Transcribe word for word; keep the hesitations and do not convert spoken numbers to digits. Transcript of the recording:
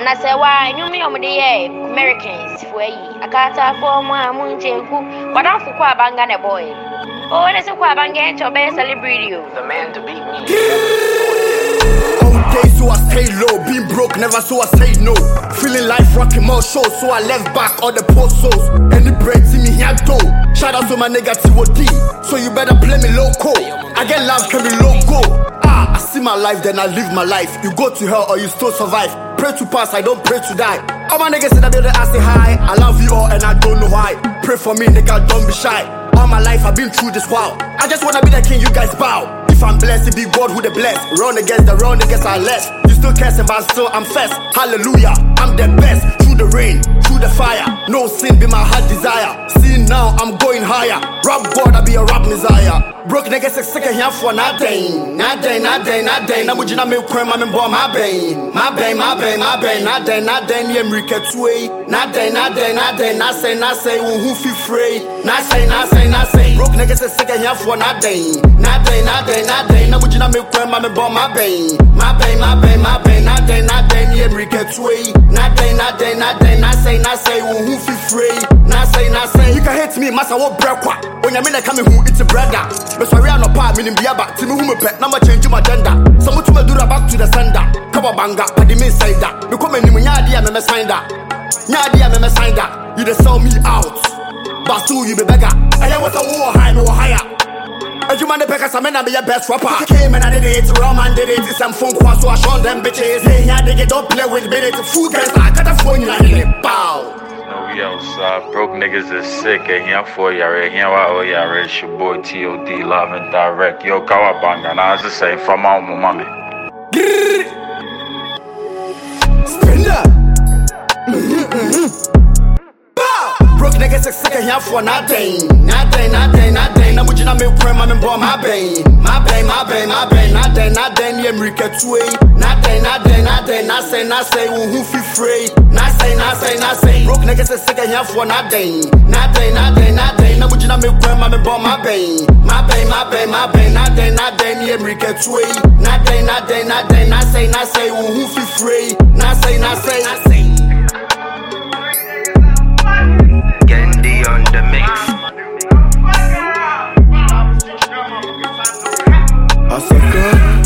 And I say, why, you mean I'm the Americans for ye. I can't afford my moon change, but I'm for Quabanga boy. Oh, that's a Quabanga to be celebrity. The man to beat me. All day, so I stay low. Being broke, never so I say no. Feeling life rocking more shows, so I left back all the post shows. Any bread, see me here, though. Shout out to my negative O D. So you better play me loco. I get love, can be loco. I see my life, then I live my life. You go to hell or you still survive. Pray to pass, I don't pray to die. All my niggas in the building, I say hi. I love you all and I don't know why. Pray for me, nigga, don't be shy. All my life I've been through this while. I just wanna be the king, you guys bow. If I'm blessed, it be God who the bless. Run against the wrong niggas are less. You still cursing, but still I'm first. Hallelujah, I'm the best. Through the rain, through the fire. No sin be my heart desire. See now, I'm going higher. Rap God, I be a rap messiah. Broke niggas a second here for nothing. Nothing, nothing, nothing. Now would you not make crime, I'm in my brain. My brain, my brain, my brain. Nothing, nothing, you America two. Nothing, nothing, nothing. Nothing, nothing, who feel free. Nothing, nothing, nothing. Broke niggas a second here for nothing. Nothing, nothing, nothing. Now would you not make crime, I'm in my brain. My brain, my brain, my brain. Nothing, nothing, you America two. Nothing, nothing, nothing. Nothing, nothing, who feel free. Nothing, nothing. You can hate me, massa what break. When you're coming who it's a brother. But sorry, I'm not part meaning be about Timmy who me pet, now change my gender. Someone to me do that back to the sender. Cover banga, but the main side that. You come in, you Nadia, me sign that. Nadia, me sign that. You just sell me out. But still, you be beggar. And I was a war high, no higher. As you man, the Peckers, I mean, I be your best rapper. Came and I did it, Roman did it. Some phone calls, so I showed them bitches. Hey, yeah, they get don't play with me. Food guys, I got a phone, you know, bow. We outside, broke niggas is sick. And here for you, here why you are. It's your boy T O D, live and direct. Yo, Kawabanga, now it's the same from my mommy. Spinner. Broke niggas is sick here for nothing. Nothing, nothing, nothing. Now would you not make crime, I'm in my brain. My brain, my brain, my brain. Nothing, nothing, you America two. Nothing, nothing, nothing. Nothing, nothing, who feel free. Nothing, nothing, nothing. Broke niggas is sick here for nothing. Nothing, nothing, nothing. Now would you not make crime, I'm in my brain. My brain, my brain, my brain. Nothing, nothing, you America two. Nothing, nothing, nothing. Nothing, nothing, who feel free. Nothing, nothing, nothing. Gendy on the mix. I said,